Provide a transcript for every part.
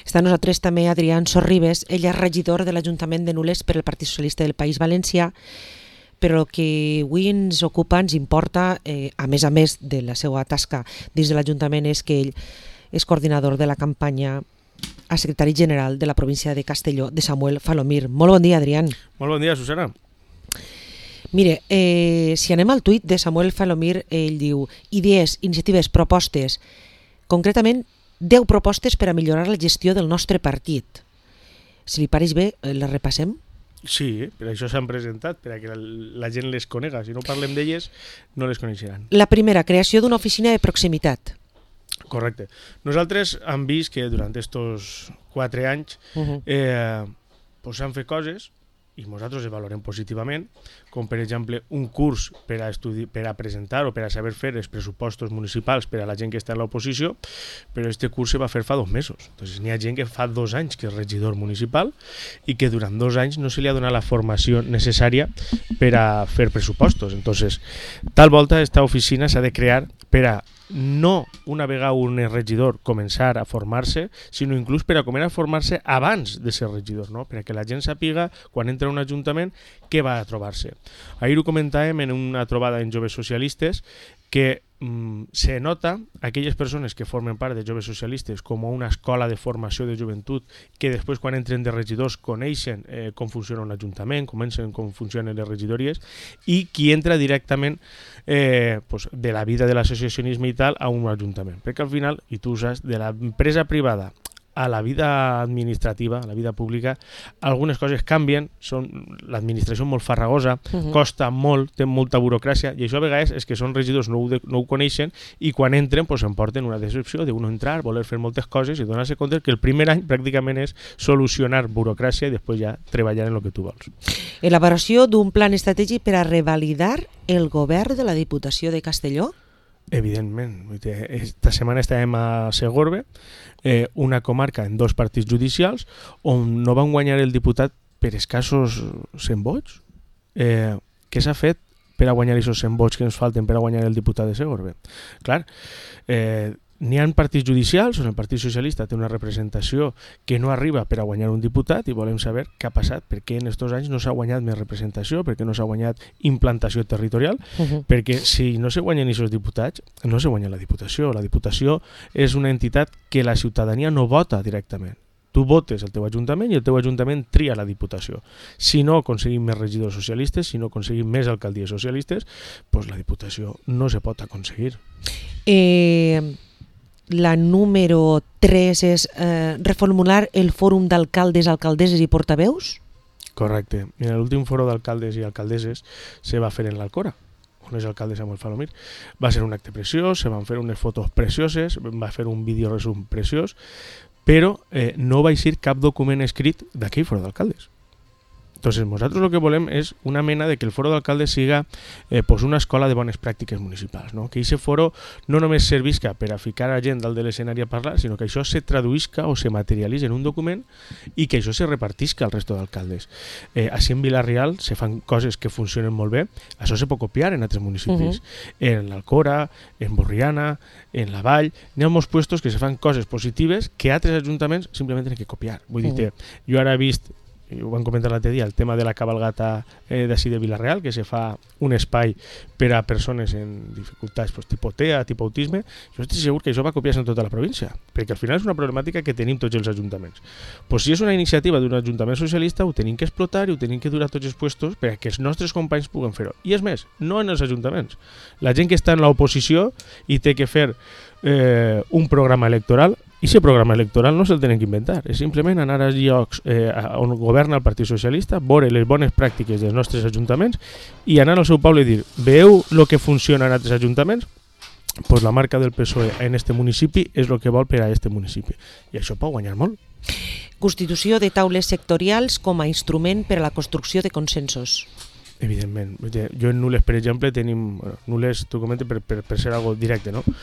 Està amb nosaltres també Adrián Sorribes, ell és regidor de l'Ajuntament de Nules per el Partit Socialista del País Valencià, però el que avui ens ocupa, ens importa, a més de la seva tasca dins de l'Ajuntament, és que ell és coordinador de la campanya a secretari general de la província de Castelló, de Samuel Falomir. Molt bon dia, Adrián. Molt bon dia, Susana. Mire, si anem al tuit de Samuel Falomir, ell diu: idees, iniciatives, propostes, concretament 10 propostes per a millorar la gestió del nostre partit. Si li pareix bé, les repassem? Sí, per això s'han presentat, perquè la gent les conega. Si no parlem d'elles, no les coneixeran. La primera, creació d'una oficina de proximitat. Correcte. Nosaltres hem vist que durant aquests 4 anys s'han fet coses i nosaltres les valorem positivament, com per exemple un curs per a presentar o per a saber fer els pressupostos municipals per a la gent que està en l'oposició, però este curs se va fer fa 2 mesos. Entonces, n'hi ha gent que fa 2 anys que és regidor municipal i que durant 2 anys no se li ha donat la formació necessària per a fer pressupostos. Entonces, tal volta aquesta oficina s'ha de crear per a no una vegada un regidor començar a formar-se, sinó inclús per a començar a formar-se abans de ser regidor, no? Per a que la gent sàpiga, quan entra a un ajuntament, què va a trobar-se. Ahir ho comentàvem en una trobada en Joves Socialistes, que se nota aquelles persones que formen part de Joves Socialistes com una escola de formació de joventut, que després quan entren de regidors coneixen com funciona un ajuntament, comencen com funcionen les regidories, i qui entra directament de la vida de l'associacionisme i tal a un ajuntament, perquè al final, i tu ho saps, de l'empresa privada a la vida administrativa, a la vida pública, algunes coses canvien, l'administració és molt farragosa, costa molt, té molta burocràcia, i això a vegades és que són regidors no ho coneixen i quan entren s'emporten una decepció de entrar, voler fer moltes coses i donar-se compte que el primer any pràcticament és solucionar burocràcia i després ja treballar en el que tu vols. Elaboració d'un plan estratègic per a revalidar el govern de la Diputació de Castelló? Evidentment. Esta setmana estàvem a Segorbe, una comarca en 2 partits judicials on no van guanyar el diputat per escassos 100 vots. Què s'ha fet per a guanyar aquests 100 vots que ens falten per a guanyar el diputat de Segorbe? Clar, n'hi ha partits judicials on el Partit Socialista té una representació que no arriba per a guanyar un diputat i volem saber què ha passat, per què en aquests anys no s'ha guanyat més representació, per què no s'ha guanyat implantació territorial, perquè si no se guanyen aquests diputats, no se guanya la Diputació. La Diputació és una entitat que la ciutadania no vota directament. Tu votes el teu ajuntament i el teu ajuntament tria la Diputació. Si no aconseguim més regidors socialistes, si no aconseguim més alcaldies socialistes, doncs la Diputació no se pot aconseguir. La número 3 és reformular el fòrum d'alcaldes, alcaldesses i portaveus? Correcte. L'últim fòrum d'alcaldes i alcaldesses se va fer en l'Alcora, on és alcalde Samuel Falomir. Va ser un acte preciós, se van fer unes fotos precioses, va fer un vídeo resum preciós, però no va eixir cap document escrit d'aquell fòrum d'alcaldes. Entonces, nosaltres lo que volem és una mena de que el foro d'alcaldes siga una escola de bones pràctiques municipals, no? Que aquest foro no només servisca per a ficar a gent dalt de l'escenari a parlar, sinó que això se traduïsca o se materialitza en un document i que això se repartisca al resto d'alcaldes. Així en Vila-real se fan coses que funcionen molt bé, això se pot copiar en altres municipis. En l'Alcora, en Borriana, en la Vall, n'hi ha molts puestos que se fan coses positives que altres ajuntaments simplement tenen que copiar. Vull dir, jo ara he vist, i ho vam comentar l'altre dia, el tema de la cabalgata d'ací de Vila-real, que se fa un espai per a persones en dificultats tipus TEA, tipus autisme. Jo estic segur que això va copiar-se en tota la província, perquè al final és una problemàtica que tenim tots els ajuntaments. Si és una iniciativa d'un ajuntament socialista, ho tenim que explotar i ho tenim que dur a tots els puestos perquè els nostres companys puguen fer-ho. I és més, no en els ajuntaments. La gent que està en l'oposició i té que fer un programa electoral, i aquest programa electoral no se'l tenen que inventar, és simplement anar als llocs on governa el Partit Socialista, veure les bones pràctiques dels nostres ajuntaments i anar al seu poble i dir: veieu el que funciona en altres ajuntaments? Doncs la marca del PSOE en este municipi és el que vol per a este municipi, i això pot guanyar molt. Constitució de taules sectorials com a instrument per a la construcció de consensos. Evidentment. Jo en Nules, per exemple, tenim... Nules, t'ho comento per ser algo directe, no?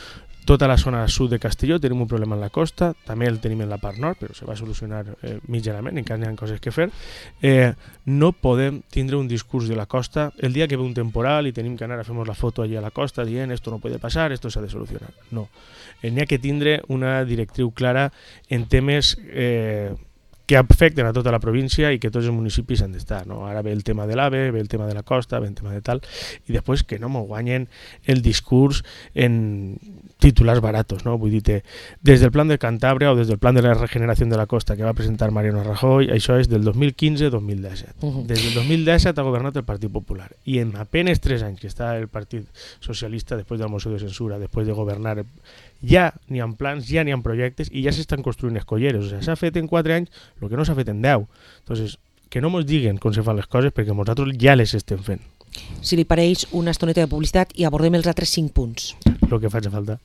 tota la zona sud de Castelló tenim un problema en la costa, també el tenim en la part nord, però se va solucionar mitjanament, encara hi ha coses que fer. No podem tindre un discurs de la costa el dia que ve un temporal i tenim que anar a fer la foto allà a la costa dient esto no puede pasar, esto s'ha de solucionar. No. N'hi ha que tindre una directriu clara en temes que afecten a tota la província i que tots els municipis han d'estar. No? Ara ve el tema de l'AVE, ve el tema de la costa, ve el tema de tal, i després que no m'ho guanyen el discurs en titulars baratos. No? Vull dir, des del plan de Cantàbria o des del plan de la regeneració de la costa que va presentar Mariano Rajoy, això és del 2015-2017. Des del 2017 ha governat el Partit Popular i en apenas 3 anys que està el Partit Socialista, després de la moció de censura, després de governar, ja n'hi ha plans, ja n'hi ha projectes i ja s'estan construint escolleres. O sigui, s'ha fet en 4 anys el que no s'ha fet en 10. Entonces, que no ens diguen com se fan les coses perquè nosaltres ja les estem fent. Si li pareix una estoneta de publicitat i abordem els altres 5 punts. El que faci falta.